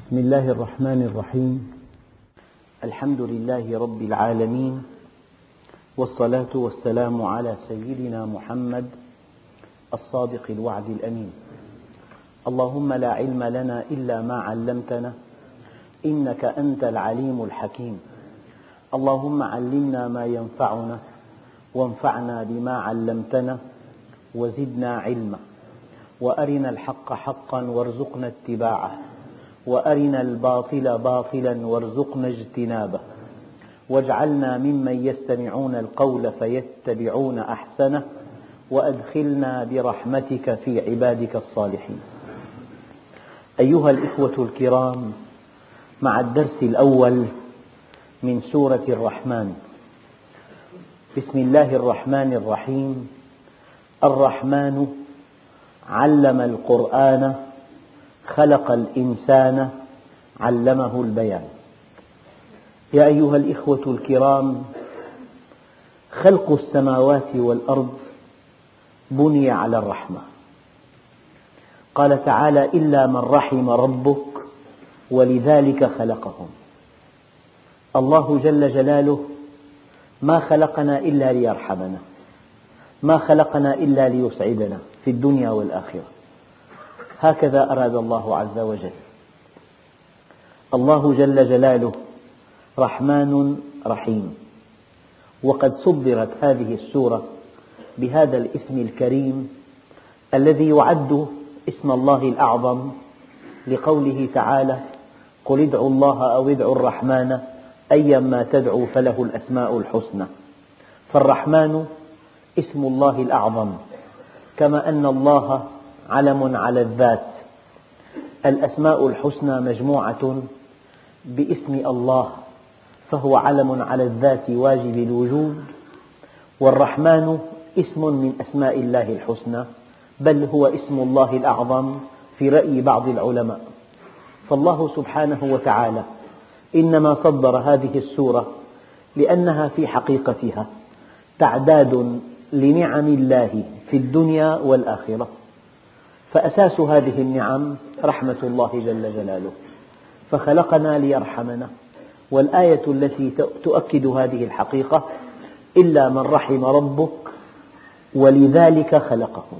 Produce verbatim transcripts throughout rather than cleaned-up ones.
بسم الله الرحمن الرحيم. الحمد لله رب العالمين، والصلاة والسلام على سيدنا محمد الصادق الوعد الأمين. اللهم لا علم لنا إلا ما علمتنا إنك أنت العليم الحكيم. اللهم علمنا ما ينفعنا وانفعنا بما علمتنا وزدنا علما، وأرنا الحق حقا وارزقنا اتباعه، وأرنا الباطل باطلا وارزقنا اجتنابه، واجعلنا ممن يستمعون القول فيتبعون أحسنه، وأدخلنا برحمتك في عبادك الصالحين. أيها الإخوة الكرام، مع الدرس الأول من سورة الرحمن. بسم الله الرحمن الرحيم. الرحمن علم القرآن خلق الإنسان علمه البيان. يا أيها الإخوة الكرام، خلق السماوات والأرض بني على الرحمة. قال تعالى: إلا من رحم ربك ولذلك خلقهم. الله جل جلاله ما خلقنا إلا ليرحمنا، ما خلقنا إلا ليسعدنا في الدنيا والآخرة. هكذا أراد الله عز وجل. الله جل جلاله رحمن رحيم، وقد صدرت هذه السورة بهذا الاسم الكريم الذي يعد اسم الله الأعظم، لقوله تعالى: قل ادعوا الله أو ادعوا الرحمن أيما تدعوا فله الأسماء الحسنى. فالرحمن اسم الله الأعظم، كما أن الله علم على الذات. الأسماء الحسنى مجموعة باسم الله، فهو علم على الذات واجب الوجود. والرحمن اسم من أسماء الله الحسنى، بل هو اسم الله الأعظم في رأي بعض العلماء. فالله سبحانه وتعالى إنما صدر هذه السورة لأنها في حقيقتها تعداد لنعم الله في الدنيا والآخرة. فأساس هذه النعم رحمة الله جل جلاله، فخلقنا ليرحمنا. والآية التي تؤكد هذه الحقيقة: إلا من رحم ربك ولذلك خلقهم.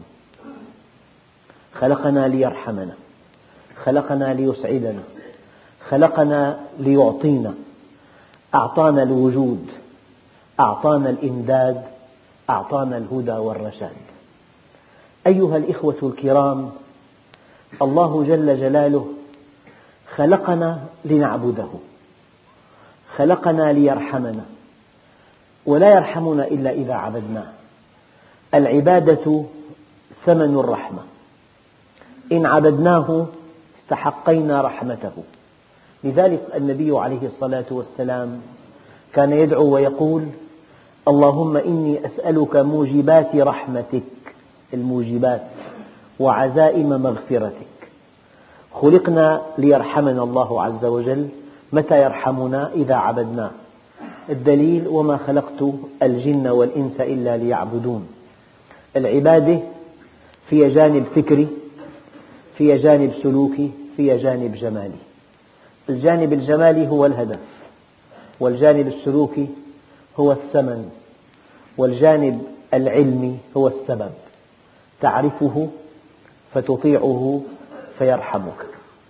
خلقنا ليرحمنا، خلقنا ليسعدنا، خلقنا ليعطينا، أعطانا الوجود، أعطانا الإمداد، أعطانا الهدى والرشاد. أيها الإخوة الكرام، الله جل جلاله خلقنا لنعبده، خلقنا ليرحمنا، ولا يرحمنا إلا إذا عبدناه. العبادة ثمن الرحمة، إن عبدناه استحقينا رحمته. لذلك النبي عليه الصلاة والسلام كان يدعو ويقول: اللهم إني أسألك موجبات رحمتك، الموجبات، وعزائم مغفرتك. خلقنا ليرحمنا الله عز وجل. متى يرحمنا؟ إذا عبدناه. الدليل: وما خلقت الجن والإنس إلا ليعبدون. العبادة فيها جانب فكري، فيها جانب سلوكي، فيها جانب جمالي. الجانب الجمالي هو الهدف، والجانب السلوكي هو الثمن، والجانب العلمي هو السبب. تعرفه فتطيعه فيرحمك.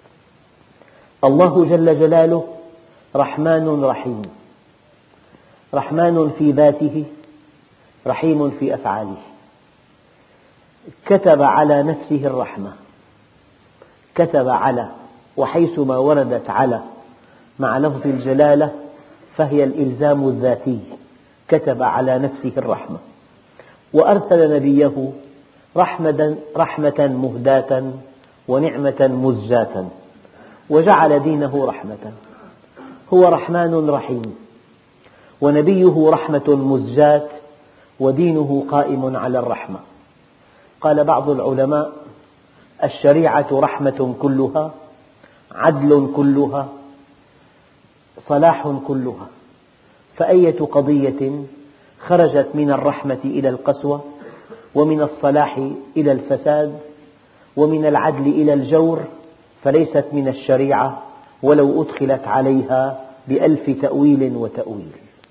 الله جل جلاله رحمن رحيم، رحمن في ذاته، رحيم في أفعاله. كتب على نفسه الرحمة، كتب على، وحيثما وردت على مع لفظ الجلالة فهي الإلزام الذاتي. كتب على نفسه الرحمة، وأرسل نبيه رحمة, رحمة مهداة ونعمة مزجاة، وجعل دينه رحمة. هو رحمن رحيم، ونبيه رحمة مزجاة، ودينه قائم على الرحمة. قال بعض العلماء: الشريعة رحمة كلها، عدل كلها، صلاح كلها. فأية قضية خرجت من الرحمة إلى القسوة، ومن الصلاح إلى الفساد، ومن العدل إلى الجور، فليست من الشريعة ولو أدخلت عليها بألف تأويل وتأويل.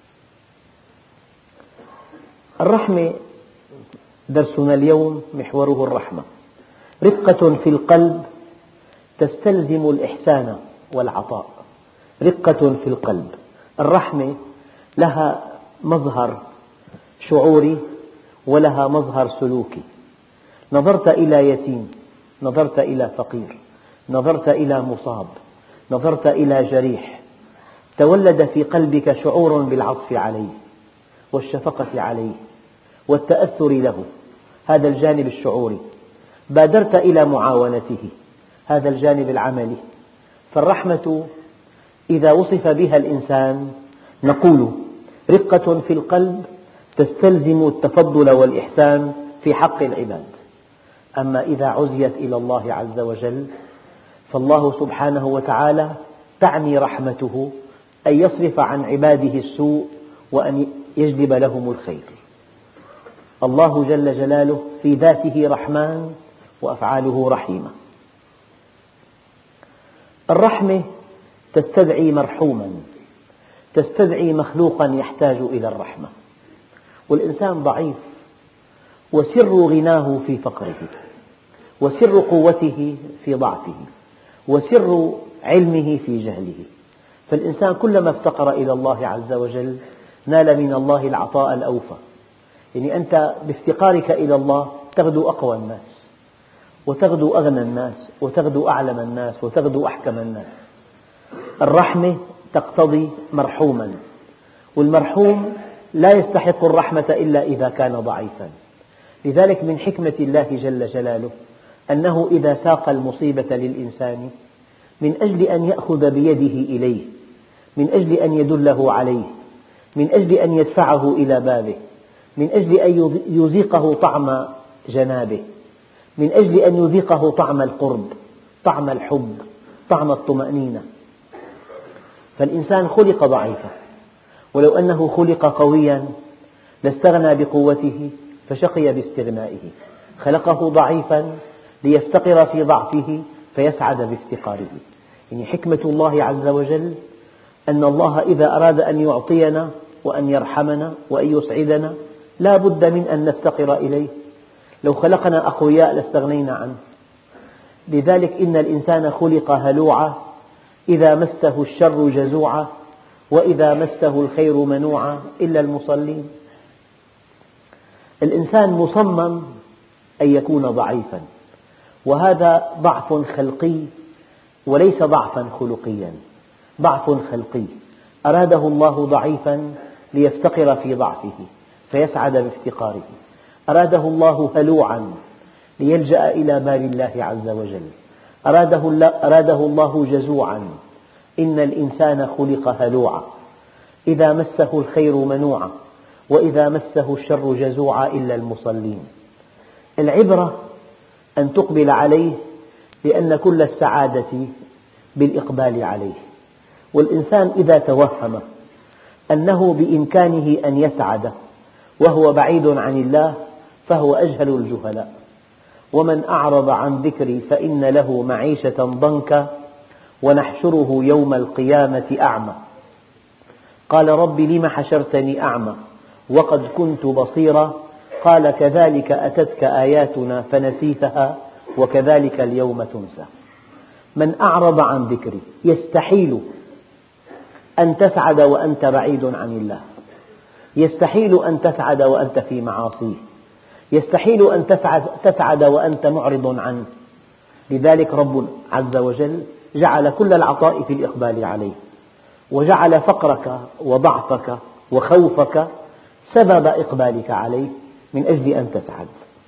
الرحمة درسنا اليوم محوره الرحمة. رقة في القلب تستلزم الإحسان والعطاء. رقة في القلب. الرحمة لها مظهر شعوري ولها مظهر سلوكي. نظرت إلى يتيم، نظرت إلى فقير، نظرت إلى مصاب، نظرت إلى جريح، تولد في قلبك شعور بالعطف عليه والشفقة عليه والتأثر له، هذا الجانب الشعوري. بادرت إلى معاونته، هذا الجانب العملي. فالرحمة إذا وصف بها الإنسان نقول رقة في القلب تستلزم التفضل والإحسان في حق العباد. أما إذا عزيت إلى الله عز وجل فالله سبحانه وتعالى تعني رحمته أن يصرف عن عباده السوء وأن يجلب لهم الخير. الله جل جلاله في ذاته رحمن وأفعاله رحيمة. الرحمة تستدعي مرحوما، تستدعي مخلوقا يحتاج إلى الرحمة. والإنسان ضعيف، وسر غناه في فقره، وسر قوته في ضعفه، وسر علمه في جهله. فالإنسان كلما افتقر إلى الله عز وجل نال من الله العطاء الأوفى. يعني أنت بافتقارك إلى الله تغدو أقوى الناس، وتغدو أغنى الناس، وتغدو أعلم الناس، وتغدو أحكم الناس. الرحمة تقتضي مرحوما، والمرحوم لا يستحق الرحمة إلا إذا كان ضعيفا. لذلك من حكمة الله جل جلاله أنه إذا ساق المصيبة للإنسان من أجل أن يأخذ بيده إليه، من أجل أن يدله عليه، من أجل أن يدفعه إلى بابه، من أجل أن يذيقه طعم جنابه، من أجل أن يذيقه طعم القرب، طعم الحب، طعم الطمأنينة. فالإنسان خلق ضعيفا، ولو أنه خلق قويا لاستغنى بقوته فشقي باستغنائه. خلقه ضعيفا ليفتقر في ضعفه فيسعد بافتقاره. يعني حكمة الله عز وجل أن الله إذا أراد أن يعطينا وأن يرحمنا وأن يسعدنا لا بد من أن نفتقر إليه. لو خلقنا أقوياء لاستغنينا عنه. لذلك إن الإنسان خلق هلوعا إذا مسه الشر جزوعا وإذا مسه الخير منوعا إلا المصلين. الإنسان مصمم أن يكون ضعيفا، وهذا ضعف خلقي وليس ضعفا خلقيا، ضعف خلقي أراده الله ضعيفا ليفتقر في ضعفه فيسعد بافتقاره. أراده الله هلوعا ليلجأ إلى باب الله عز وجل. أراده, أراده الله جزوعا. إن الإنسان خلق هلوعا إذا مسه الخير منوعا وإذا مسه الشر جزوعا إلا المصلين. العبرة أن تقبل عليه، لأن كل السعادة بالإقبال عليه. والإنسان إذا توهم أنه بإمكانه أن يسعد وهو بعيد عن الله فهو أجهل الجهلاء. ومن أعرض عن ذكري فإن له معيشة ضنكا ونحشره يوم القيامة أعمى. قال رب لم حشرتني أعمى وقد كنت بصيرا قال كذلك أتتك آياتنا فنسيتها وكذلك اليوم تنسى. من أعرض عن ذكري، يستحيل أن تسعد وأنت بعيد عن الله، يستحيل أن تسعد وأنت في معاصيه، يستحيل أن تسعد وأنت معرض عنه. لذلك رب عز وجل جعل كل العطاء في الإقبال عليه، وجعل فقرك وضعفك وخوفك سبب إقبالك عليه من أجل أن تسعد.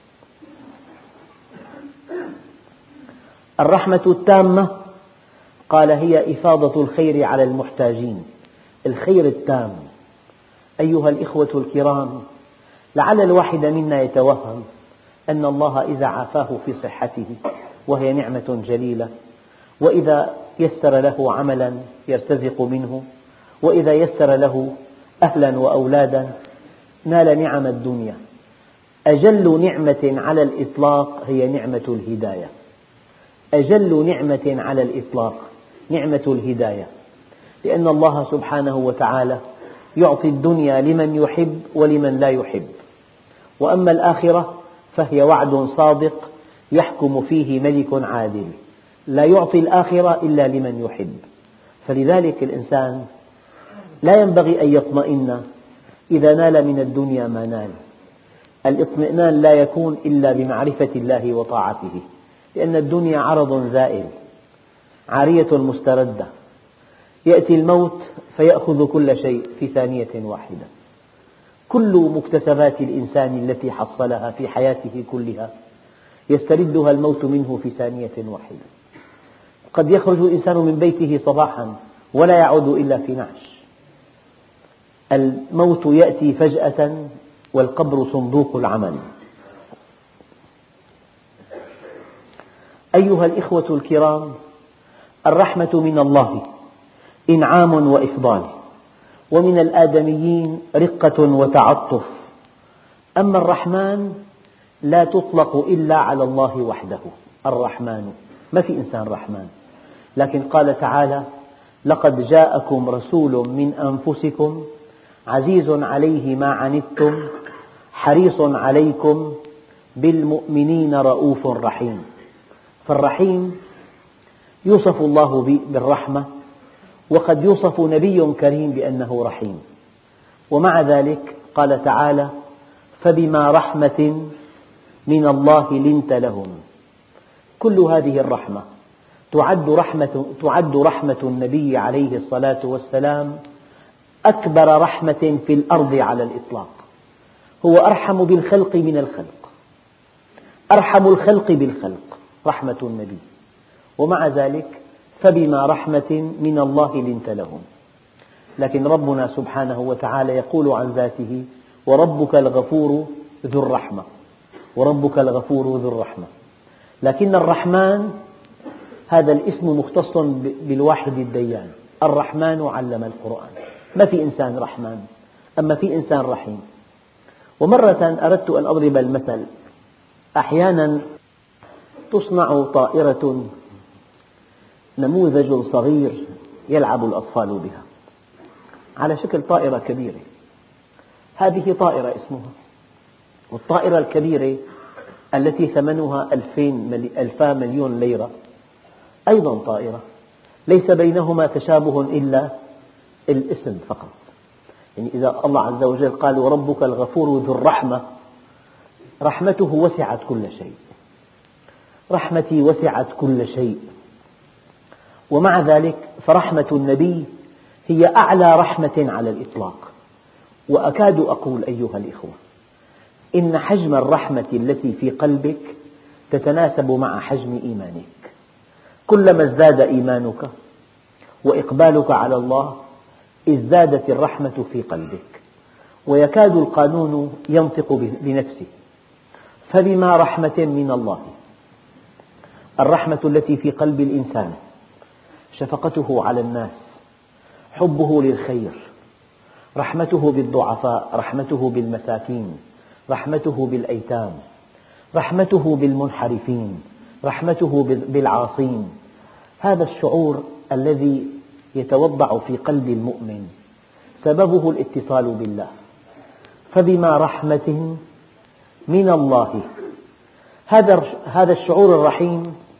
الرحمة التامة قال هي إفاضة الخير على المحتاجين. الخير التام. أيها الإخوة الكرام، لعل الواحد منا يتوهم أن الله إذا عافاه في صحته وهي نعمة جليلة، وإذا يسر له عملا يرتزق منه، وإذا يسر له أهلا وأولادا نال نعم الدنيا. أجل نعمة على الإطلاق هي نعمة الهداية. أجل نعمة على الإطلاق نعمة الهداية، لأن الله سبحانه وتعالى يعطي الدنيا لمن يحب ولمن لا يحب، وأما الآخرة فهي وعد صادق يحكم فيه ملك عادل، لا يعطي الآخرة إلا لمن يحب. فلذلك الإنسان لا ينبغي أن يطمئن إذا نال من الدنيا ما نال. الاطمئنان لا يكون إلا بمعرفة الله وطاعته، لأن الدنيا عرض زائل عارية مستردة، يأتي الموت فيأخذ كل شيء في ثانية واحدة. كل مكتسبات الإنسان التي حصلها في حياته كلها يستردها الموت منه في ثانية واحدة. قد يخرج الإنسان من بيته صباحا ولا يعود إلا في نعش. الموت يأتي فجأة والقبر صندوق العمل. أيها الإخوة الكرام، الرحمة من الله إنعام وإفضال، ومن الآدميين رقة وتعطف. أما الرحمن لا تطلق إلا على الله وحده. الرحمن، ما في إنسان رحمن، لكن قال تعالى: لقد جاءكم رسول من أنفسكم عزيز عليه ما عنتم حريص عليكم بالمؤمنين رؤوف رحيم. فالرحيم يوصف الله بالرحمة، وقد يوصف نبي كريم بأنه رحيم، ومع ذلك قال تعالى: فبما رحمة من الله لنت لهم. كل هذه الرحمة تعد رحمة, تعد رحمة النبي عليه الصلاة والسلام أكبر رحمة في الأرض على الإطلاق. هو أرحم بالخلق من الخلق، أرحم الخلق بالخلق رحمة النبي، ومع ذلك فبما رحمة من الله لنت لهم. لكن ربنا سبحانه وتعالى يقول عن ذاته: وربك الغفور ذو الرحمة، وربك الغفور ذو الرحمة. لكن الرحمن هذا الاسم مختص بالواحد الديان. الرحمن علم القرآن، ما في إنسان رحمن، أما في إنسان رحيم. ومرة أردت أن أضرب المثل. أحيانا تصنع طائرة نموذج صغير يلعب الأطفال بها على شكل طائرة كبيرة. هذه طائرة اسمها، والطائرة الكبيرة التي ثمنها ألفا مليون ليرة أيضا طائرة، ليس بينهما تشابه إلا الاسم فقط. يعني إذا الله عز وجل قال: وربك الغفور ذو الرحمة، رحمته وسعت كل شيء، رحمتي وسعت كل شيء. ومع ذلك فرحمة النبي هي أعلى رحمة على الإطلاق. وأكاد أقول أيها الإخوة إن حجم الرحمة التي في قلبك تتناسب مع حجم إيمانك. كلما ازداد إيمانك وإقبالك على الله ازدادت الرحمة في قلبك، ويكاد القانون ينطق بنفسه. فبما رحمة من الله، الرحمة التي في قلب الإنسان شفقته على الناس، حبه للخير، رحمته بالضعفاء، رحمته بالمساكين، رحمته بالأيتام، رحمته بالمنحرفين، رحمته بالعاصين. هذا الشعور الذي يتوضع في قلب المؤمن سببه الاتصال بالله. فبما رحمة من الله، هذا الشعور الرحيم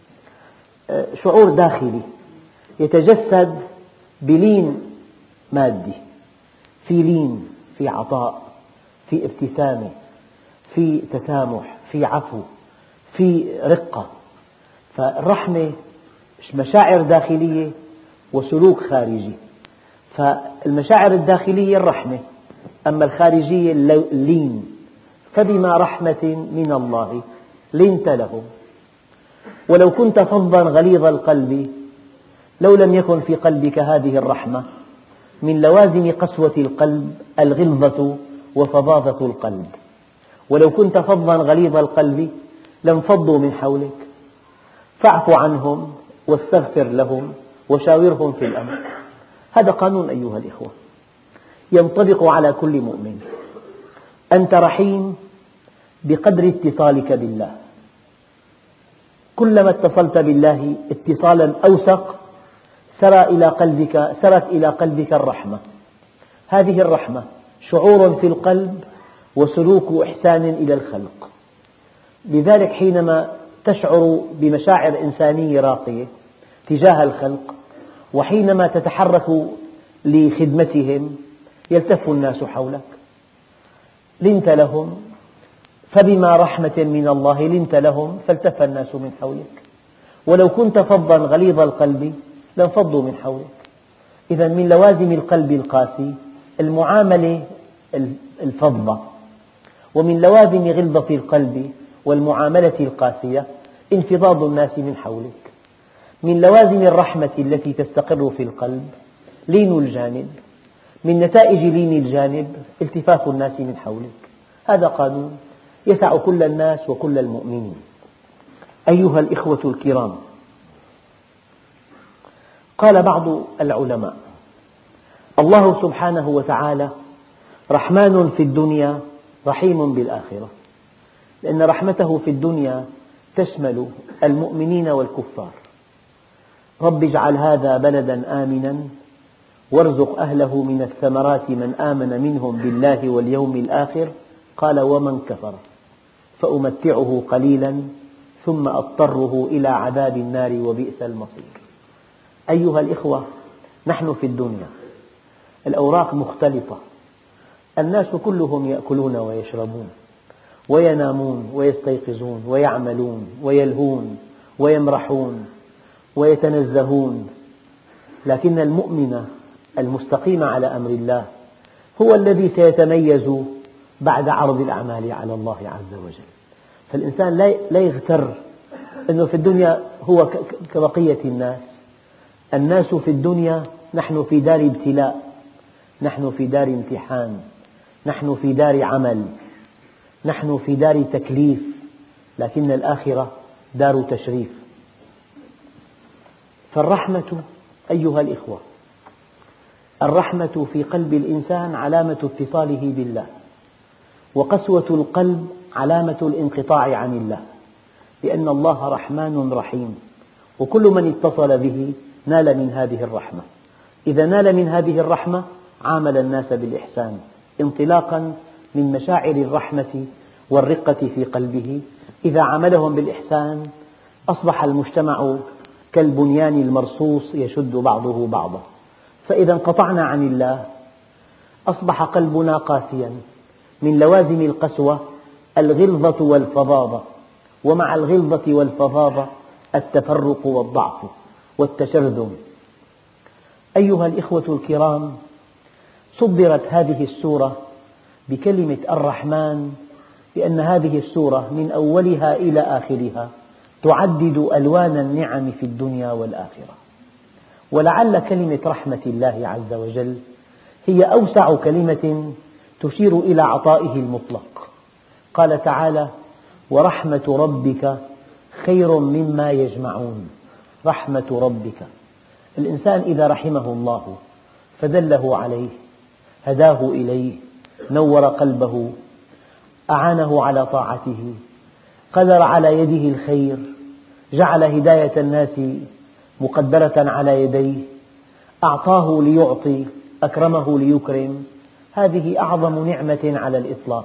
شعور داخلي يتجسد بلين مادي، في لين، في عطاء، في ابتسامة، في تسامح، في عفو، في رقة. فالرحمة مشاعر داخلية وسلوك خارجي. فالمشاعر الداخلية الرحمة، أما الخارجية اللين. فبما رحمة من الله لنت لهم ولو كنت فظا غليظ القلب لو لم يكن في قلبك هذه الرحمة. من لوازم قسوة القلب الغلظة وفظاظة القلب. ولو كنت فظا غليظ القلب لانفضوا من حولك. فاعف عنهم واستغفر لهم وشاورهم في الأمر. هذا قانون أيها الإخوة ينطبق على كل مؤمن. أنت رحيم بقدر اتصالك بالله. كلما اتصلت بالله اتصالا أوثق سرى إلى قلبك سرت إلى قلبك الرحمة. هذه الرحمة شعور في القلب وسلوك إحسان إلى الخلق. لذلك حينما تشعر بمشاعر إنسانية راقية تجاه الخلق، وحينما تتحرك لخدمتهم يلتف الناس حولك. لنت لهم فبما رحمة من الله لنت لهم فالتف الناس من حولك، ولو كنت فظا غليظ القلب لانفضوا من حولك. إذا من لوازم القلب القاسي المعاملة الفظة، ومن لوازم غلظة القلب والمعاملة القاسية انفضاض الناس من حولك. من لوازم الرحمة التي تستقر في القلب لين الجانب، من نتائج لين الجانب التفاف الناس من حولك. هذا قانون يسع كل الناس وكل المؤمنين. أيها الإخوة الكرام، قال بعض العلماء: الله سبحانه وتعالى رحمن في الدنيا رحيم بالآخرة، لأن رحمته في الدنيا تشمل المؤمنين والكفار. رب اجعل هذا بلدا آمنا وارزق أهله من الثمرات من آمن منهم بالله واليوم الآخر. قال: ومن كفر فأمتعه قليلا ثم أضطره إلى عذاب النار وبئس المصير. أيها الإخوة، نحن في الدنيا الأوراق مختلطة، الناس كلهم يأكلون ويشربون وينامون ويستيقظون ويعملون ويلهون ويمرحون ويتنزهون، لكن المؤمن المستقيم على أمر الله هو الذي سيتميز بعد عرض الأعمال على الله عز وجل. فالإنسان لا يغتر أنه في الدنيا هو كبقية الناس. الناس في الدنيا، نحن في دار ابتلاء، نحن في دار امتحان، نحن في دار عمل، نحن في دار تكليف، لكن الآخرة دار تشريف. فالرحمة أيها الإخوة، الرحمة في قلب الإنسان علامة اتصاله بالله، وقسوة القلب علامة الانقطاع عن الله، لأن الله رحمن رحيم، وكل من اتصل به نال من هذه الرحمة. إذا نال من هذه الرحمة عامل الناس بالإحسان انطلاقا من مشاعر الرحمة والرقة في قلبه. إذا عاملهم بالإحسان أصبح المجتمع كالبنيان المرصوص يشد بعضه بعضا. فإذا انقطعنا عن الله أصبح قلبنا قاسيا. من لوازم القسوة الغلظة والفظاظة، ومع الغلظة والفظاظة التفرق والضعف والتشرذم. أيها الإخوة الكرام، صدرت هذه السورة بكلمة الرحمن، لأن هذه السورة من أولها إلى آخرها تعدد ألوان النعم في الدنيا والآخرة. ولعل كلمة رحمة الله عز وجل هي أوسع كلمة تشير إلى عطائه المطلق. قال تعالى: ورحمة ربك خير مما يجمعون. رحمة ربك، الإنسان إذا رحمه الله فدله عليه، هداه إليه، نور قلبه، أعانه على طاعته، قدر على يده الخير، جعل هداية الناس مقدرة على يديه، أعطاه ليعطي، أكرمه ليكرم، هذه أعظم نعمة على الإطلاق.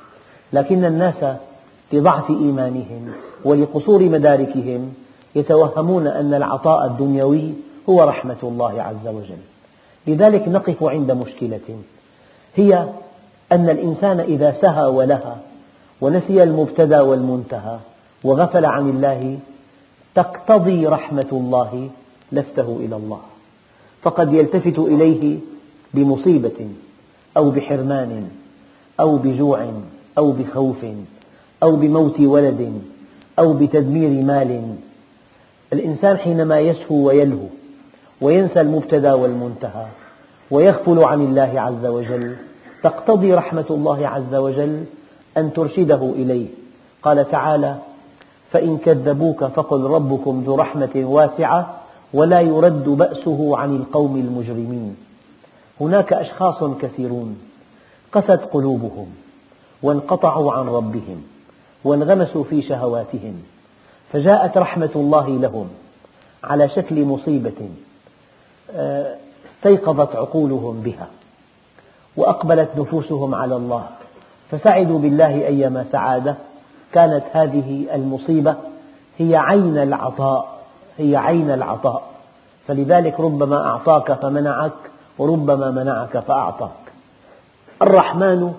لكن الناس لضعف إيمانهم ولقصور مداركهم يتوهمون أن العطاء الدنيوي هو رحمة الله عز وجل. لذلك نقف عند مشكلة، هي أن الإنسان إذا سهى ولهى ونسي المبتدأ والمنتهى وغفل عن الله تقتضي رحمة الله لفته إلى الله، فقد يلتفت إليه بمصيبة أو بحرمان أو بجوع أو بخوف أو بموت ولد أو بتدمير مال. الإنسان حينما يسهو ويلهو وينسى المبتدأ والمنتهى ويغفل عن الله عز وجل تقتضي رحمة الله عز وجل أن ترشده إليه. قال تعالى: فإن كذبوك فقل ربكم ذو رحمة واسعة ولا يرد بأسه عن القوم المجرمين. هناك أشخاص كثيرون قست قلوبهم وانقطعوا عن ربهم وانغمسوا في شهواتهم، فجاءت رحمة الله لهم على شكل مصيبة استيقظت عقولهم بها وأقبلت نفوسهم على الله فسعدوا بالله أيما سعادة. كانت هذه المصيبة هي عين العطاء، هي عين العطاء، فلذلك ربما أعطاك فمنعك وربما منعك فأعطاك. الرحمن،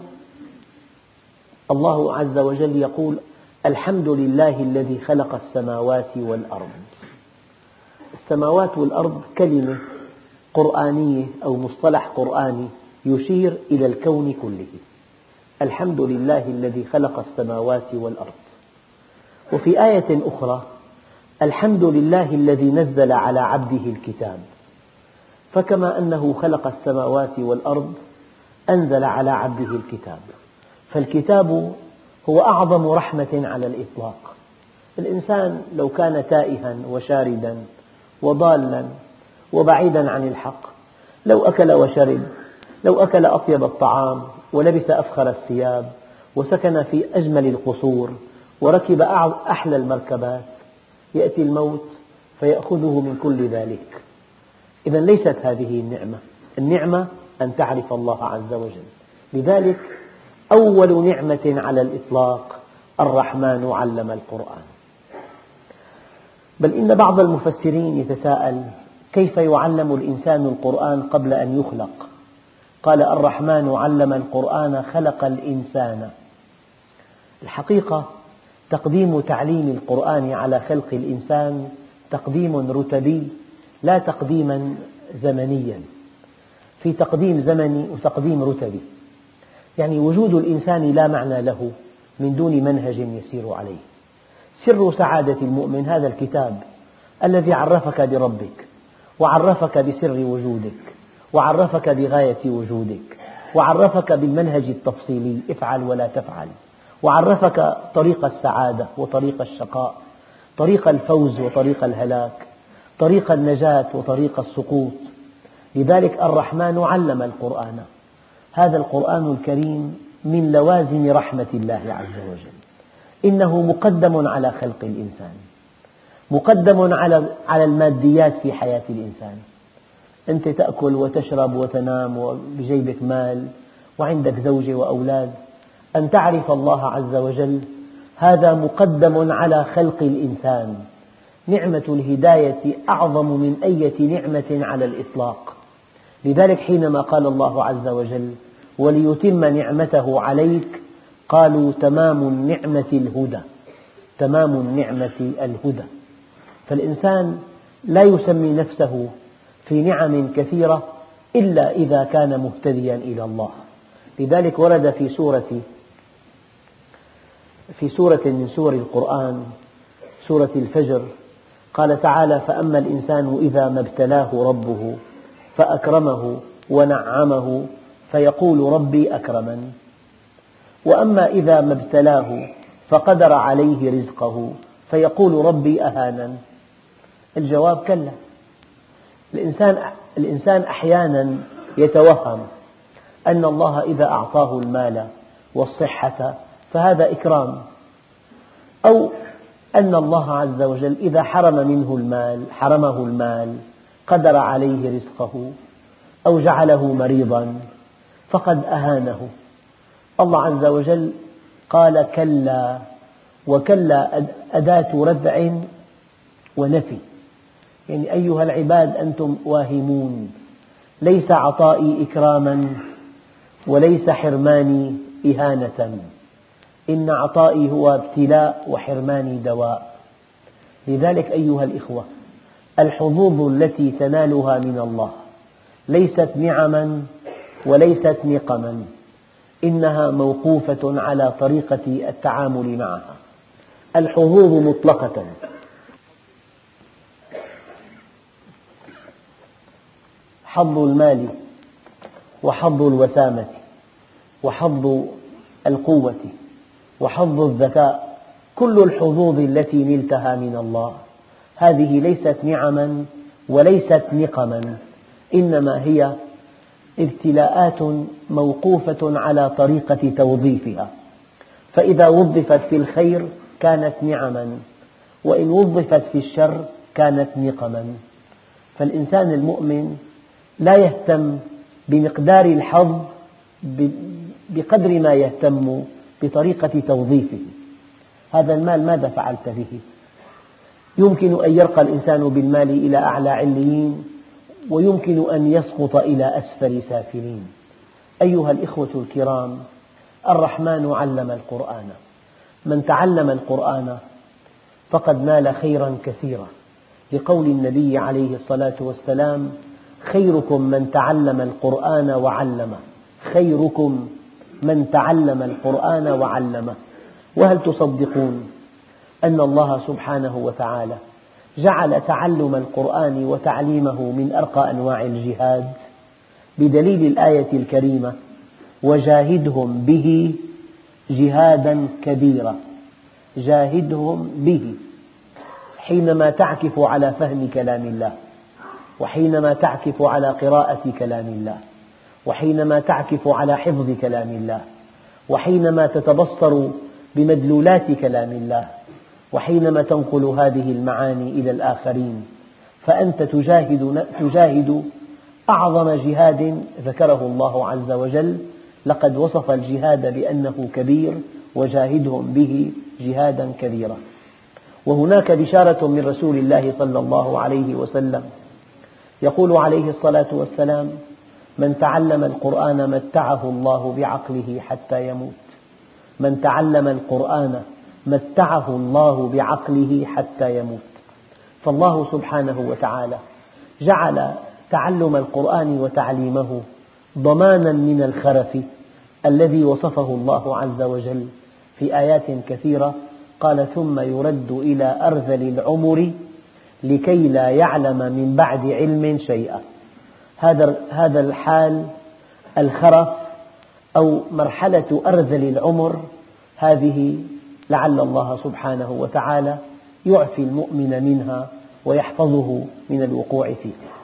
الله عز وجل يقول: الحمد لله الذي خلق السماوات والأرض. السماوات والأرض كلمة قرآنية أو مصطلح قرآني يشير إلى الكون كله. الحمد لله الذي خلق السماوات والأرض. وفي آية أخرى: الحمد لله الذي نزل على عبده الكتاب. فكما أنه خلق السماوات والأرض أنزل على عبده الكتاب، فالكتاب هو أعظم رحمة على الإطلاق. الإنسان لو كان تائها وشاردا وضالا وبعيدا عن الحق، لو أكل وشرب، لو أكل أطيب الطعام ولبس أفخر الثياب وسكن في أجمل القصور وركب أحلى المركبات، يأتي الموت فيأخذه من كل ذلك. إذا ليست هذه النعمة، النعمة أن تعرف الله عز وجل. لذلك أول نعمة على الإطلاق الرحمن علم القرآن. بل إن بعض المفسرين يتساءل: كيف يعلم الإنسان القرآن قبل أن يخلق؟ قال: الرحمن علم القرآن خلق الإنسان. الحقيقة تقديم تعليم القرآن على خلق الإنسان تقديم رتبي لا تقديما زمنيا. في تقديم زمني وتقديم رتبي، يعني وجود الإنسان لا معنى له من دون منهج يسير عليه. سر سعادة المؤمن هذا الكتاب الذي عرفك بربك وعرفك بسر وجودك وعرفك بغاية وجودك وعرفك بالمنهج التفصيلي: افعل ولا تفعل، وعرفك طريق السعادة وطريق الشقاء، طريق الفوز وطريق الهلاك، طريق النجاة وطريق السقوط. لذلك الرحمن علم القرآن. هذا القرآن الكريم من لوازم رحمة الله عز وجل، إنه مقدم على خلق الإنسان، مقدم على على الماديات في حياة الإنسان. أنت تأكل وتشرب وتنام وبجيبك مال وعندك زوجة وأولاد، أن تعرف الله عز وجل هذا مقدم على خلق الإنسان. نعمة الهداية أعظم من أي نعمة على الإطلاق. لذلك حينما قال الله عز وجل: وليتم نعمته عليك، قالوا: تمام النعمة الهدى، تمام النعمة الهدى. فالإنسان لا يسمي نفسه في نعم كثيرة إلا إذا كان مهتديا إلى الله. لذلك ورد في سورة في سورة من سور القرآن، سورة الفجر، قال تعالى: فأما الإنسان إذا ما ابتلاه ربه فأكرمه ونعمه فيقول ربي أكرمن، وأما إذا ما ابتلاه فقدر عليه رزقه فيقول ربي أهانن. الجواب: كلا. الإنسان, الإنسان أحيانا يتوهم أن الله إذا أعطاه المال والصحة فهذا إكرام، أو أن الله عز وجل إذا حرم منه المال حرمه المال قدر عليه رزقه أو جعله مريضا فقد أهانه. الله عز وجل قال: كلا. وكلا أداة ردع ونفي، يعني أيها العباد أنتم واهمون، ليس عطائي إكراما وليس حرماني إهانة، إن عطائي هو ابتلاء وحرماني دواء. لذلك أيها الإخوة، الحظوظ التي تنالها من الله ليست نعما وليست نقما، إنها موقوفة على طريقة التعامل معها. الحظوظ مطلقة، حظ المال وحظ الوسامة وحظ القوة وحظ الذكاء، كل الحظوظ التي نلتها من الله هذه ليست نعما وليست نقما، إنما هي ابتلاءات موقوفة على طريقة توظيفها. فإذا وظفت في الخير كانت نعما، وإن وظفت في الشر كانت نقما. فالإنسان المؤمن لا يهتم بمقدار الحظ بقدر ما يهتم بطريقة توظيفه. هذا المال ماذا فعلت به؟ يمكن أن يرقى الإنسان بالمال إلى أعلى عليين، ويمكن أن يسقط إلى أسفل سافلين. أيها الإخوة الكرام، الرحمن علم القرآن، من تعلم القرآن فقد نال خيرا كثيرا، لقول النبي عليه الصلاة والسلام: خيركم من تعلم القرآن وعلمه، خيركم من تعلم القرآن وعلمه. وهل تصدقون أن الله سبحانه وتعالى جعل تعلم القرآن وتعليمه من أرقى أنواع الجهاد، بدليل الآية الكريمة: وجاهدهم به جهادا كبيرا. جاهدهم به، حينما تعكف على فهم كلام الله، وحينما تعكف على قراءة كلام الله، وحينما تعكف على حفظ كلام الله، وحينما تتبصر بمدلولات كلام الله، وحينما تنقل هذه المعاني إلى الآخرين، فأنت تجاهد, تجاهد أعظم جهاد ذكره الله عز وجل. لقد وصف الجهاد بأنه كبير: وجاهدهم به جهادا كبيرا. وهناك بشارة من رسول الله صلى الله عليه وسلم، يقول عليه الصلاة والسلام: من تعلم القرآن متعه الله بعقله حتى يموت. من تعلم القرآن متعه الله بعقله حتى يموت. فالله سبحانه وتعالى جعل تعلم القرآن وتعليمه ضمانا من الخرف الذي وصفه الله عز وجل في آيات كثيرة. قال: ثم يرد إلى أرذل العمر لكي لا يعلم من بعد علم شيئا. هذا الحال، الخرف أو مرحلة أرذل العمر، هذه لعل الله سبحانه وتعالى يعفي المؤمن منها ويحفظه من الوقوع فيها.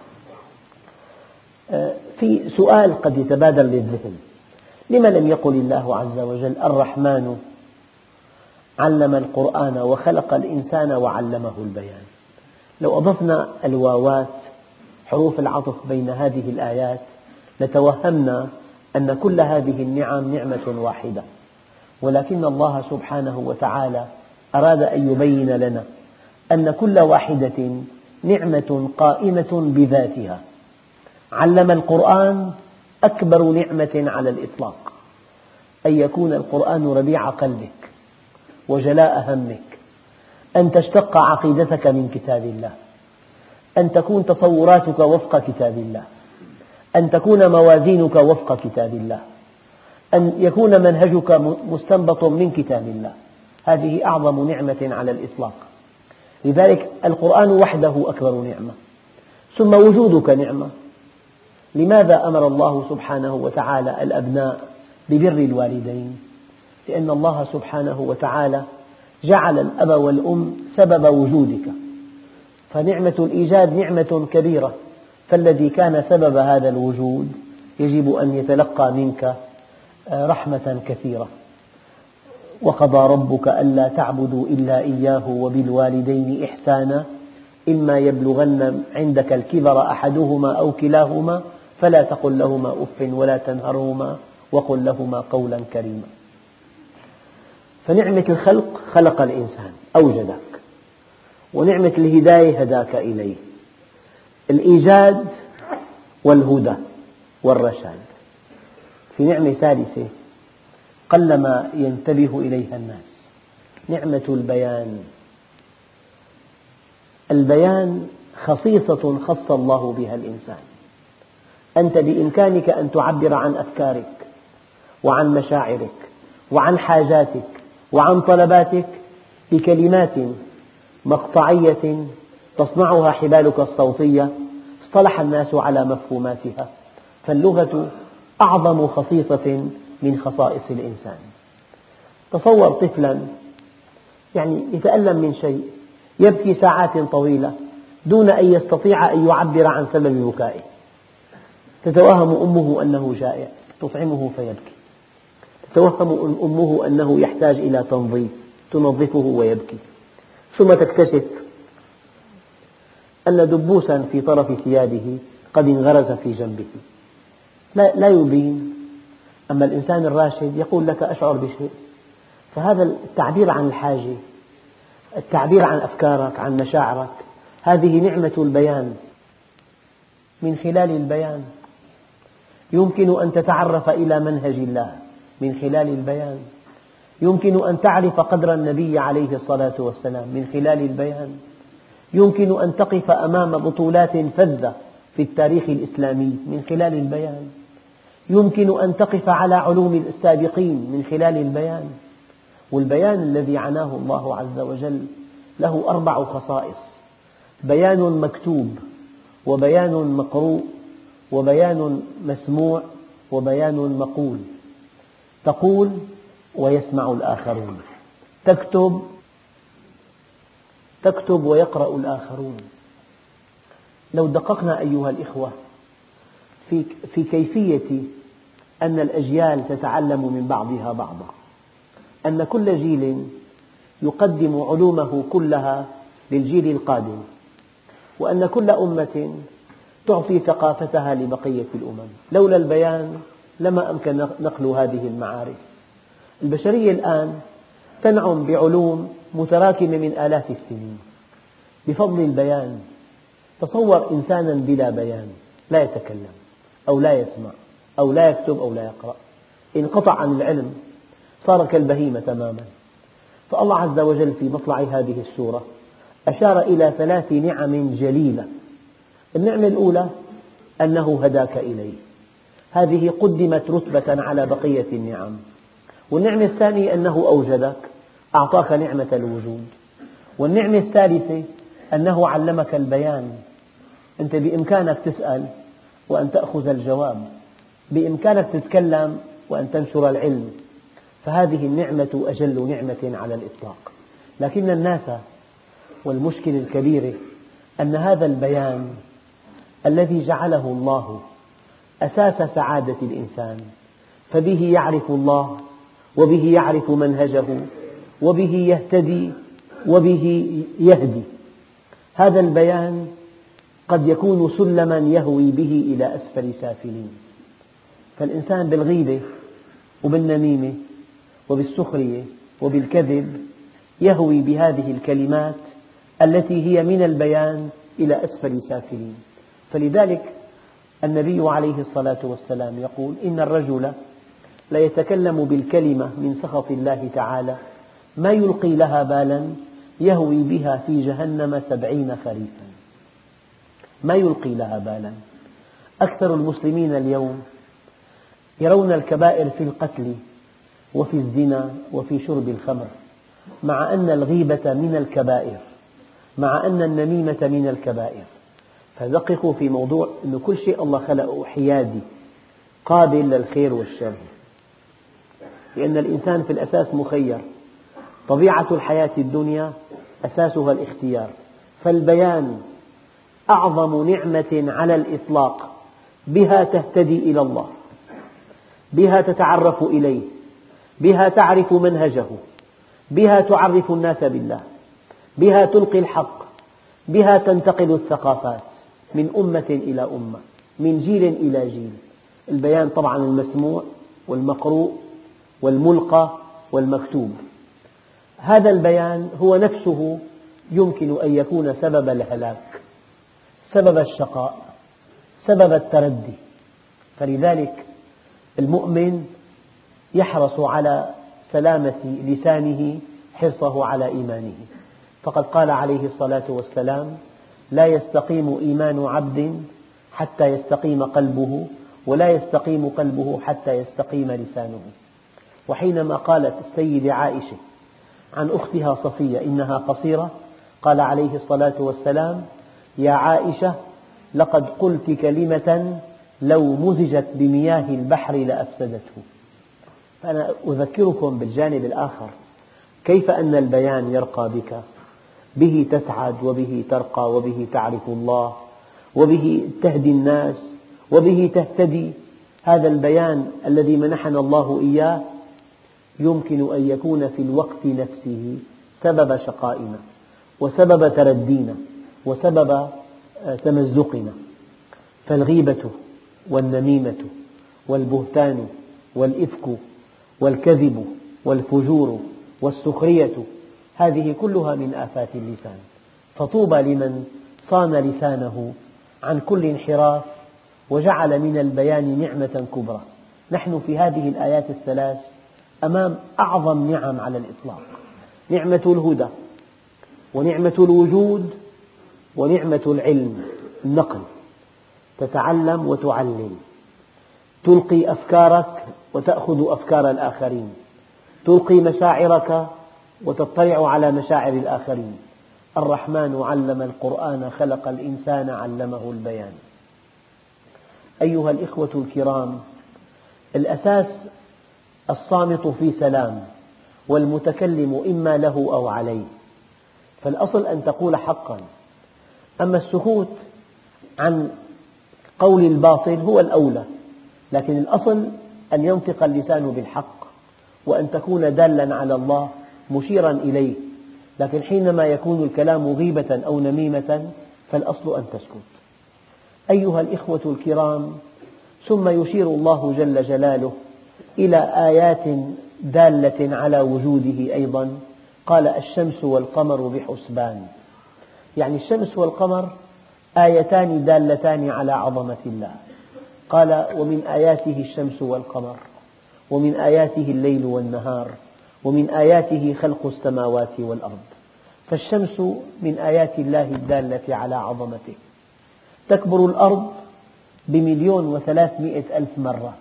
في سؤال قد يتبادر للذهن: لما لم يقل الله عز وجل: الرحمن علم القرآن وخلق الإنسان وعلمه البيان؟ لو أضفنا الواوات حروف العطف بين هذه الآيات لتوهمنا أن كل هذه النعم نعمة واحدة، ولكن الله سبحانه وتعالى أراد أن يبين لنا أن كل واحدة نعمة قائمة بذاتها. علم القرآن أكبر نعمة على الإطلاق، أن يكون القرآن ربيع قلبك وجلاء همك، أن تشتق عقيدتك من كتاب الله، أن تكون تصوراتك وفق كتاب الله، أن تكون موازينك وفق كتاب الله، أن يكون منهجك مستنبط من كتاب الله. هذه أعظم نعمة على الإطلاق. لذلك القرآن وحده أكبر نعمة، ثم وجودك نعمة. لماذا أمر الله سبحانه وتعالى الأبناء ببر الوالدين؟ لأن الله سبحانه وتعالى جعل الأب والأم سبب وجودك، فنعمة الإيجاد نعمة كبيرة، فالذي كان سبب هذا الوجود يجب أن يتلقى منك رحمة كثيرة. وقضى ربك ألا تعبدوا إلا إياه وبالوالدين إحسانا إما يبلغن عندك الكبر أحدهما أو كلاهما فلا تقل لهما أف ولا تنهرهما وقل لهما قولا كريما. فنعمة الخلق خلق الإنسان أوجدك، ونعمة الهداية هداك إليه. الإيجاد والهدى والرشاد. في نعمة ثالثة قلما ينتبه إليها الناس: نعمة البيان. البيان خصيصة خص الله بها الإنسان. أنت بإمكانك أن تعبر عن أفكارك وعن مشاعرك وعن حاجاتك وعن طلباتك بكلمات مقطعية تصنعها حبالك الصوتية، اصطلح الناس على مفهوماتها. فاللغة أعظم خصيصة من خصائص الإنسان. تصور طفلا يعني يتألم من شيء، يبكي ساعات طويلة دون أن يستطيع أن يعبر عن سبب بكائه. تتوهم أمه أنه جائع تطعمه فيبكي، تتوهم أمه أنه يحتاج إلى تنظيف تنظفه ويبكي، ثم تكتشف أن دبوسا في طرف ثيابه قد انغرز في جنبه، لا, لا يبين. أما الإنسان الراشد يقول لك أشعر بشيء. فهذا التعبير عن الحاجة، التعبير عن أفكارك، عن مشاعرك، هذه نعمة البيان. من خلال البيان يمكن أن تتعرف إلى منهج الله، من خلال البيان يمكن أن تعرف قدر النبي عليه الصلاة والسلام، من خلال البيان يمكن أن تقف أمام بطولات فذة في التاريخ الإسلامي، من خلال البيان يمكن أن تقف على علوم السابقين، من خلال البيان. والبيان الذي عناه الله عز وجل له أربع خصائص: بيان مكتوب، وبيان مقروء، وبيان مسموع، وبيان مقول. تقول ويسمع الآخرون، تكتب تكتب ويقرأ الآخرون. لو دققنا أيها الإخوة في, في كيفية أن الأجيال تتعلم من بعضها بعضا، أن كل جيل يقدم علومه كلها للجيل القادم، وأن كل أمة تعطي ثقافتها لبقية الأمم. لولا البيان لما أمكن نقل هذه المعارف. البشرية الآن تنعم بعلوم متراكمة من آلاف السنين بفضل البيان. تصور إنسانا بلا بيان، لا يتكلم أو لا يسمع أو لا يكتب أو لا يقرأ، انقطع عن العلم، صار كالبهيمة تماما. فالله عز وجل في مطلع هذه السورة أشار إلى ثلاث نعم جليلة. النعمة الأولى أنه هداك إليه، هذه قدمت رتبة على بقية النعم. والنعمة الثانية أنه أوجدك، أعطاك نعمة الوجود. والنعمة الثالثة أنه علمك البيان، أنت بإمكانك تسأل وأن تأخذ الجواب، بإمكانك تتكلم وأن تنشر العلم. فهذه النعمة أجل نعمة على الإطلاق. لكن الناس، والمشكلة الكبيرة أن هذا البيان الذي جعله الله أساس سعادة الإنسان، فبه يعرف الله، وبه يعرف منهجه، وبه يهتدي، وبه يهدي. هذا البيان قد يكون سلما يهوي به إلى أسفل سافلين. فالإنسان بالغيبة وبالنميمة وبالسخرية وبالكذب يهوي بهذه الكلمات التي هي من البيان إلى أسفل سافلين. فلذلك النبي عليه الصلاة والسلام يقول: إن الرجل لا يتكلم بالكلمة من سخط الله تعالى ما يلقي لها بالا يهوي بها في جهنم سبعين خريفا. ما يلقي لها بالا. أكثر المسلمين اليوم يرون الكبائر في القتل وفي الزنا وفي شرب الخمر، مع أن الغيبة من الكبائر، مع أن النميمة من الكبائر. فدققوا في موضوع أن كل شيء الله خلقه حيادي، قابل للخير والشر، لأن الإنسان في الأساس مخير. طبيعة الحياة الدنيا أساسها الاختيار. فالبيان أعظم نعمة على الإطلاق، بها تهتدي إلى الله، بها تتعرف إليه، بها تعرف منهجه، بها تعرف الناس بالله، بها تلقي الحق، بها تنتقل الثقافات من أمة إلى أمة، من جيل إلى جيل. البيان طبعا المسموع والمقروء والملقى والمكتوب. هذا البيان هو نفسه يمكن أن يكون سبب الهلاك، سبب الشقاء، سبب التردي. فلذلك المؤمن يحرص على سلامة لسانه حرصه على إيمانه. فقد قال عليه الصلاة والسلام: لا يستقيم إيمان عبد حتى يستقيم قلبه، ولا يستقيم قلبه حتى يستقيم لسانه. وحينما قالت السيدة عائشة عن أختها صفية إنها قصيرة، قال عليه الصلاة والسلام: يا عائشة لقد قلت كلمة لو مزجت بمياه البحر لأفسدته. فأنا أذكركم بالجانب الآخر، كيف أن البيان يرقى بك، به تسعد، وبه ترقى، وبه تعرف الله، وبه تهدي الناس، وبه تهتدي. هذا البيان الذي منحنا الله إياه يمكن أن يكون في الوقت نفسه سبب شقائنا، وسبب تردينا، وسبب تمزقنا. فالغيبة والنميمة والبهتان والإفك والكذب والفجور والسخرية هذه كلها من آفات اللسان. فطوبى لمن صان لسانه عن كل انحراف وجعل من البيان نعمة كبرى. نحن في هذه الآيات الثلاث أمام أعظم نعم على الإطلاق: نعمة الهدى، ونعمة الوجود، ونعمة العلم، النقل، تتعلم وتعلم، تلقي أفكارك وتأخذ أفكار الآخرين، تلقي مشاعرك وتطلع على مشاعر الآخرين. الرحمن علم القرآن خلق الإنسان علمه البيان. أيها الإخوة الكرام، الأساس الصامت في سلام، والمتكلم إما له أو عليه، فالأصل أن تقول حقا. أما السكوت عن قول الباطل هو الأولى، لكن الأصل أن ينطق اللسان بالحق، وأن تكون دالا على الله مشيرا إليه. لكن حينما يكون الكلام غيبة أو نميمة فالأصل أن تسكت. أيها الإخوة الكرام، ثم يشير الله جل جلاله إلى آيات دالة على وجوده أيضا. قال: الشمس والقمر بحسبان. يعني الشمس والقمر آيتان دالتان على عظمة الله. قال: ومن آياته الشمس والقمر، ومن آياته الليل والنهار، ومن آياته خلق السماوات والأرض. فالشمس من آيات الله الدالة على عظمته. تكبر الأرض بمليون وثلاثمئة ألف مرة،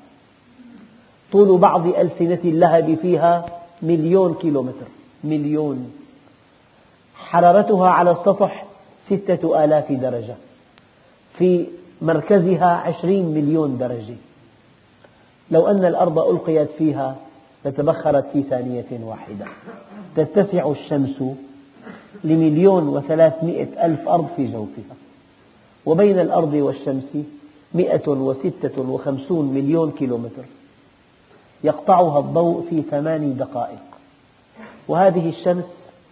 طول بعض ألسنة اللهب فيها مليون كيلومتر، مليون. حرارتها على السطح ستة آلاف درجة، في مركزها عشرين مليون درجة. لو أن الأرض ألقيت فيها لتبخرت في ثانية واحدة. تتسع الشمس لمليون وثلاثمئة ألف أرض في جوفها، وبين الأرض والشمس مئة وستة وخمسون مليون كيلومتر، يقطعها الضوء في ثماني دقائق. وهذه الشمس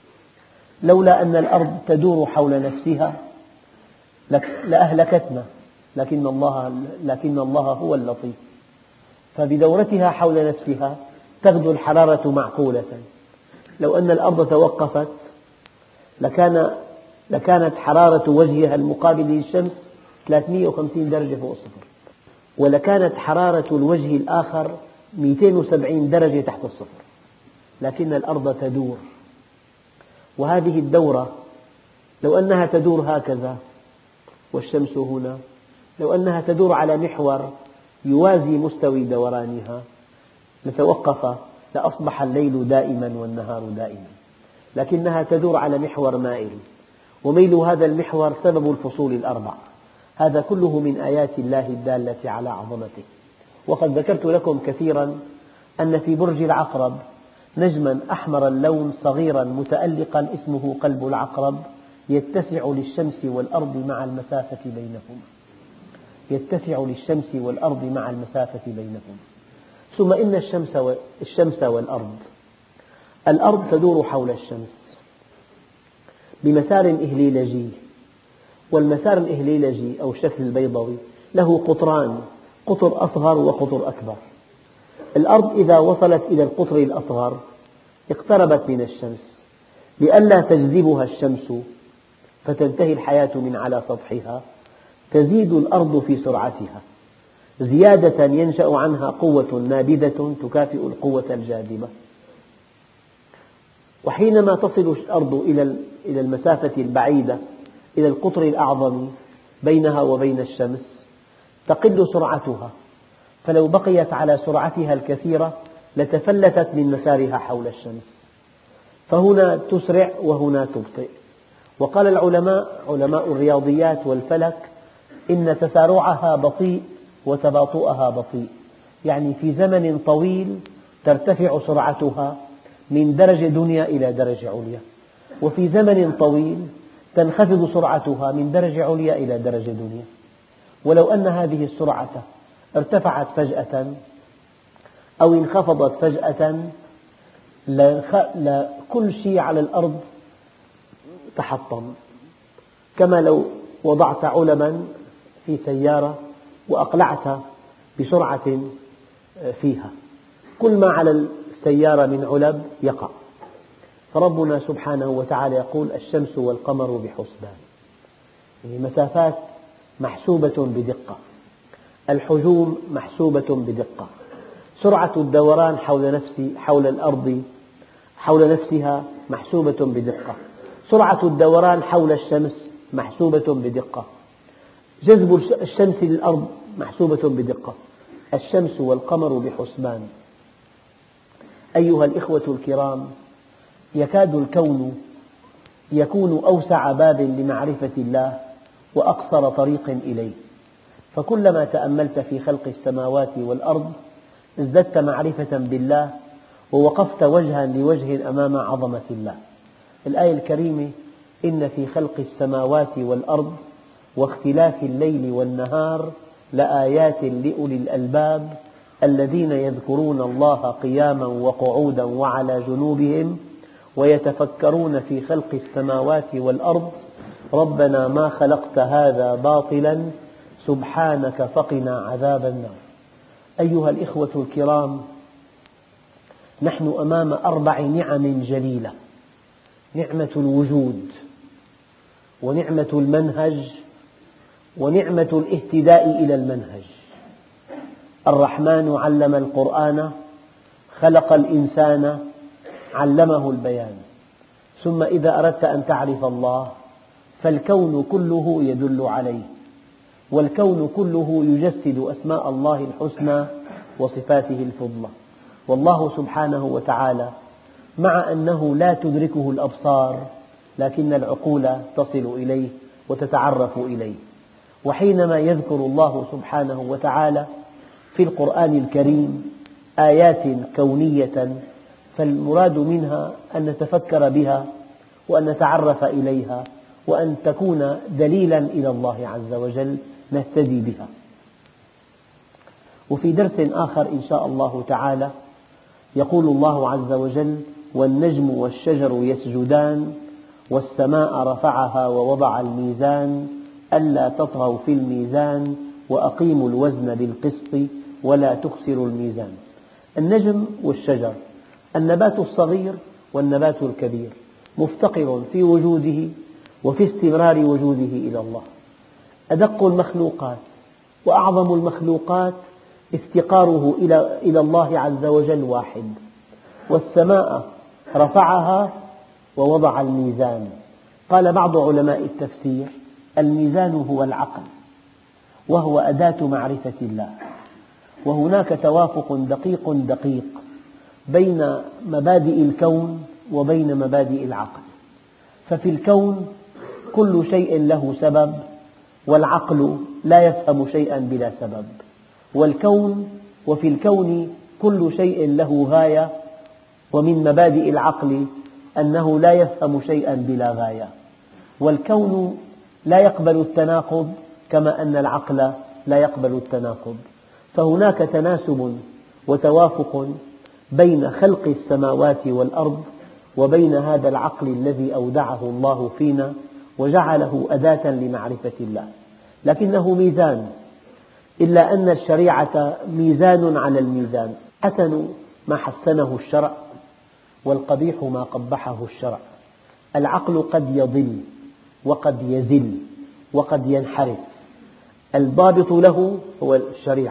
لولا أن الأرض تدور حول نفسها لأهلكتنا، لكن الله, لكن الله هو اللطيف، فبدورتها حول نفسها تغدو الحرارة معقولة. لو أن الأرض توقفت لكان لكانت حرارة وجهها المقابل للشمس ثلاثمئة وخمسين درجة فوق الصفر، ولكانت حرارة الوجه الآخر مئتين وسبعين درجة تحت الصفر، لكن الأرض تدور. وهذه الدورة لو أنها تدور هكذا والشمس هنا، لو أنها تدور على محور يوازي مستوي دورانها لتوقف لأصبح الليل دائما والنهار دائما، لكنها تدور على محور مائل، وميل هذا المحور سبب الفصول الأربع. هذا كله من آيات الله الدالة على عظمته. وقد ذكرت لكم كثيرا أن في برج العقرب نجما أحمر اللون صغيرا متألقا اسمه قلب العقرب، يتسع للشمس والأرض مع المسافة بينهما، يتسع للشمس والأرض مع المسافة بينهما. ثم إن الشمس, الشمس والأرض، الأرض تدور حول الشمس بمسار إهليلجي، والمسار الإهليلجي أو الشكل البيضوي له قطران، قطر أصغر وقطر أكبر. الأرض إذا وصلت إلى القطر الأصغر اقتربت من الشمس، لئلا تجذبها الشمس فتنتهي الحياة من على سطحها، تزيد الأرض في سرعتها زيادة ينشأ عنها قوة نابذة تكافئ القوة الجاذبة. وحينما تصل الأرض إلى المسافة البعيدة، إلى القطر الأعظم بينها وبين الشمس، تقل سرعتها، فلو بقيت على سرعتها الكثيرة لتفلتت من مسارها حول الشمس، فهنا تسرع وهنا تبطئ. وقال العلماء علماء الرياضيات والفلك إن تسارعها بطيء وتباطؤها بطيء، يعني في زمن طويل ترتفع سرعتها من درجة دنيا إلى درجة عليا، وفي زمن طويل تنخفض سرعتها من درجة عليا إلى درجة دنيا. ولو أن هذه السرعة ارتفعت فجأة أو انخفضت فجأة لكل شيء على الأرض تحطم، كما لو وضعت علبا في سيارة وأقلعت بسرعة فيها، كل ما على السيارة من علب يقع. فربنا سبحانه وتعالى يقول الشمس والقمر بحسبان، يعني مسافات محسوبة بدقة، الحجوم محسوبة بدقة، سرعة الدوران حول نفس حول الأرض حول نفسها محسوبة بدقة، سرعة الدوران حول الشمس محسوبة بدقة، جذب الشمس للأرض محسوبة بدقة. الشمس والقمر بحسبان. أيها الإخوة الكرام، يكاد الكون يكون أوسع باب لمعرفة الله وأقصر طريق إليه، فكلما تأملت في خلق السماوات والأرض ازددت معرفة بالله ووقفت وجها لوجه أمام عظمة الله. الآية الكريمة إن في خلق السماوات والأرض واختلاف الليل والنهار لآيات لأولي الألباب الذين يذكرون الله قياما وقعودا وعلى جنوبهم ويتفكرون في خلق السماوات والأرض ربنا ما خلقت هذا باطلا سبحانك فقنا عذاب النار. أيها الإخوة الكرام، نحن أمام أربع نعم جليلة: نعمة الوجود، ونعمة المنهج، ونعمة الاهتداء إلى المنهج. الرحمن علم القرآن، خلق الإنسان، علمه البيان. ثم إذا أردت أن تعرف الله فالكون كله يدل عليه، والكون كله يجسد أسماء الله الحسنى وصفاته الفضلى. والله سبحانه وتعالى مع أنه لا تدركه الأبصار لكن العقول تصل إليه وتتعرف إليه. وحينما يذكر الله سبحانه وتعالى في القرآن الكريم آيات كونية فالمراد منها أن نتفكر بها وأن نتعرف إليها وأن تكون دليلا إلى الله عز وجل نهتدي بها. وفي درس آخر إن شاء الله تعالى يقول الله عز وجل والنجم والشجر يسجدان والسماء رفعها ووضع الميزان ألا تطغوا في الميزان وأقيموا الوزن بالقسط ولا تخسروا الميزان. النجم والشجر، النبات الصغير والنبات الكبير، مفتقر في وجوده وفي استمرار وجوده إلى الله. أدق المخلوقات وأعظم المخلوقات افتقاره إلى الله عز وجل واحد. والسماء رفعها ووضع الميزان. قال بعض علماء التفسير الميزان هو العقل، وهو أداة معرفة الله. وهناك توافق دقيق دقيق بين مبادئ الكون وبين مبادئ العقل. ففي الكون كل شيء له سبب، والعقل لا يفهم شيئا بلا سبب. والكون وفي الكون كل شيء له غاية، ومن مبادئ العقل أنه لا يفهم شيئا بلا غاية. والكون لا يقبل التناقض كما أن العقل لا يقبل التناقض. فهناك تناسب وتوافق بين خلق السماوات والأرض وبين هذا العقل الذي أودعه الله فينا وجعله أداة لمعرفة الله. لكنه ميزان، إلا أن الشريعة ميزان على الميزان، حسن ما حسنه الشرع والقبيح ما قبحه الشرع. العقل قد يضل وقد يزل وقد ينحرف، الضابط له هو الشريعة.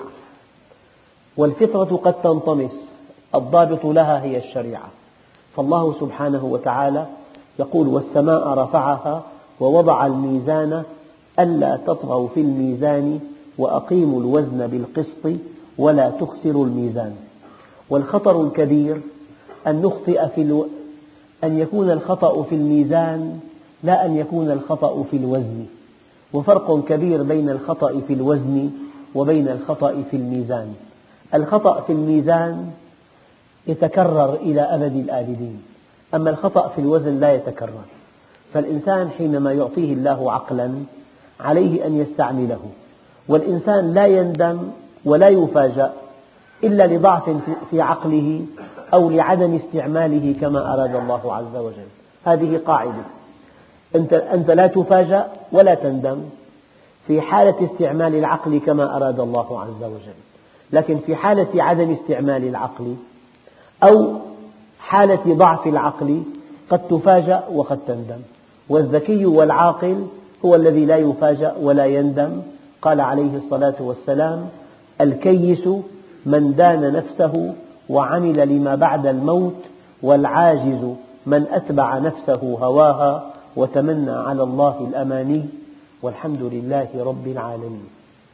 والفطرة قد تنطمس، الضابط لها هي الشريعة. فالله سبحانه وتعالى يقول والسماء رفعها ووضع الميزان ألا تطغوا في الميزان وأقيموا الوزن بالقسط ولا تخسروا الميزان. والخطر الكبير أن نخطئ في الو... أن يكون الخطأ في الميزان لا أن يكون الخطأ في الوزن. وفرق كبير بين الخطأ في الوزن وبين الخطأ في الميزان. الخطأ في الميزان يتكرر إلى أبد الآبدين، أما الخطأ في الوزن لا يتكرر. فالإنسان حينما يعطيه الله عقلا عليه أن يستعمله، والإنسان لا يندم ولا يفاجأ إلا لضعف في عقله أو لعدم استعماله كما أراد الله عز وجل. هذه قاعدة، أنت, أنت لا تفاجأ ولا تندم، في حالة استعمال العقل كما أراد الله عز وجل، لكن في حالة عدم استعمال العقل أو حالة ضعف العقل قد تفاجأ وقد تندم، والذكي والعاقل هو الذي لا يفاجأ ولا يندم. قال عليه الصلاة والسلام: الكيس من دان نفسه وعمل لما بعد الموت، والعاجز من أتبع نفسه هواها وتمنى على الله الأماني، والحمد لله رب العالمين.